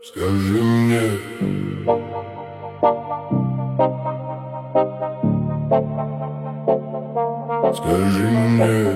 Скажи мне, скажи мне,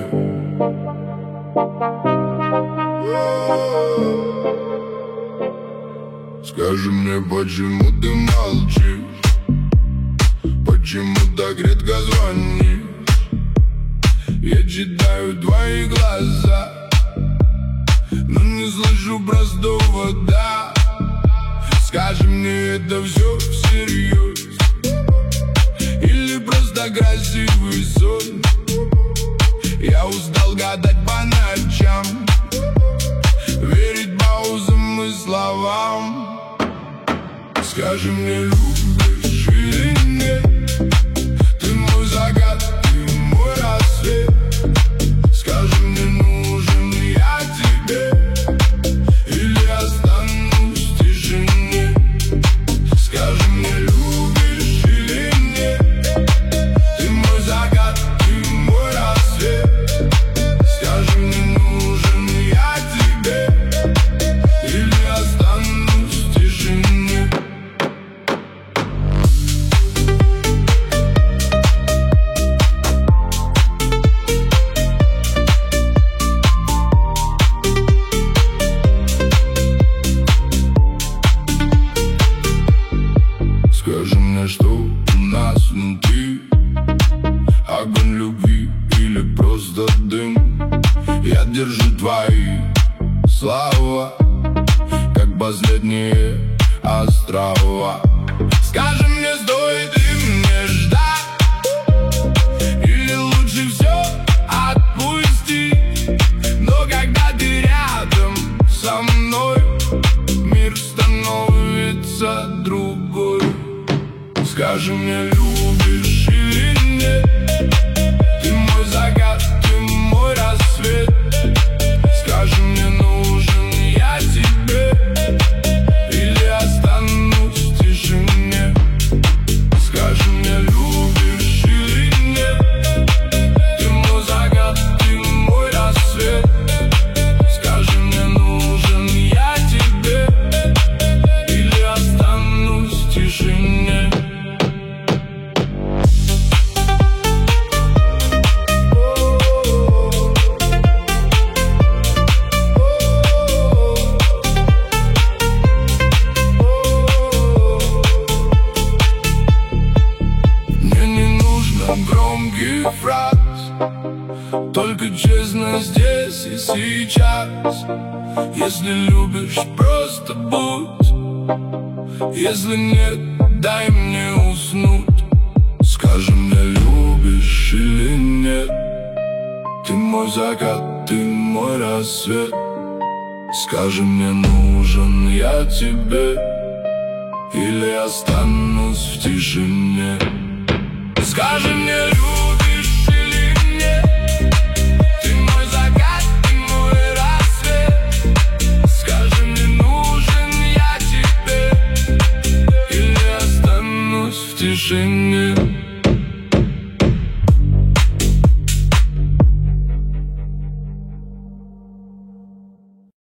скажи мне, почему ты молчишь, почему так редко звонишь. Я читаю твои глаза, но не слышу простого «да». Скажи мне, это все всерьез или просто красивый сон? Я устал гадать по ночам, верить паузам и словам. Скажи мне, любишь или нет? Ты мой закат, ты мой рассвет. Скажи мне, нужен я тебе или останусь в тишине? Скажи мне, любишь или нет? Ты мой закат, ты мой рассвет. Скажи мне, нужен я тебе или останусь в тишине? Скажи мне, что у нас внутри, огонь любви или просто дым? Я держу твои слова, как последние острова. Скажи мне, стоит ли мне ждать, или лучше все отпустить? Но когда ты рядом со мной, мир становится другой. Скажи мне, любишь или нет? Ты мой закат, ты мой рассвет. Скажи мне, нужен я тебе или останусь в тишине? Скажи мне, любишь или нет? Ты мой закат, ты мой рассвет. Скажи мне, нужен я тебе или останусь в тишине? Громких фраз, только честно здесь и сейчас. Если любишь, просто будь. Если нет, дай мне уснуть. Скажи мне, любишь или нет? Ты мой закат, ты мой рассвет. Скажи мне, нужен я тебе или останусь в тишине? Скажи мне, любишь или нет? Ты мой закат, ты мой рассвет. Скажи мне, нужен я тебе или останусь в тишине?